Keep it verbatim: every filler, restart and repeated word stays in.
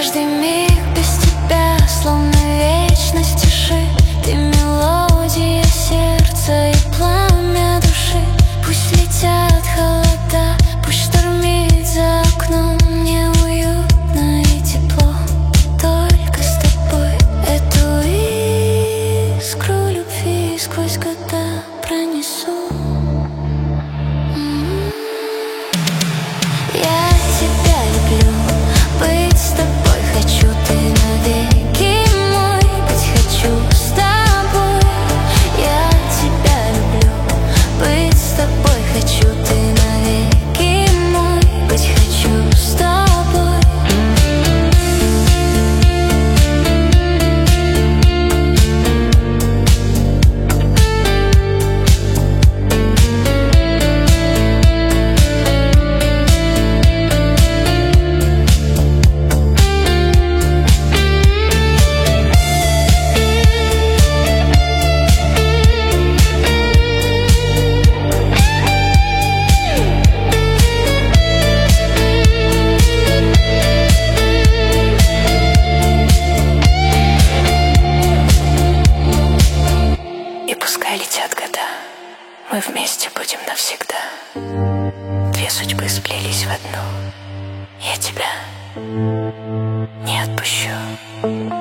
Каждый миг без тебя словно вечность тиши. Ты мелодия сердца и пламя души. Пусть летят холода, пусть штормит за окном. Мне уютно и тепло только с тобой. Эту искру любви сквозь года пронесу. Я тебя люблю, быть с тобой хочу, ты навеки мой, быть хочу с тобой. Я тебя люблю, быть с тобой хочу, ты навеки мой, быть хочу с тобой. Летят года, мы вместе будем навсегда. Две судьбы сплелись в одну. Я тебя не отпущу.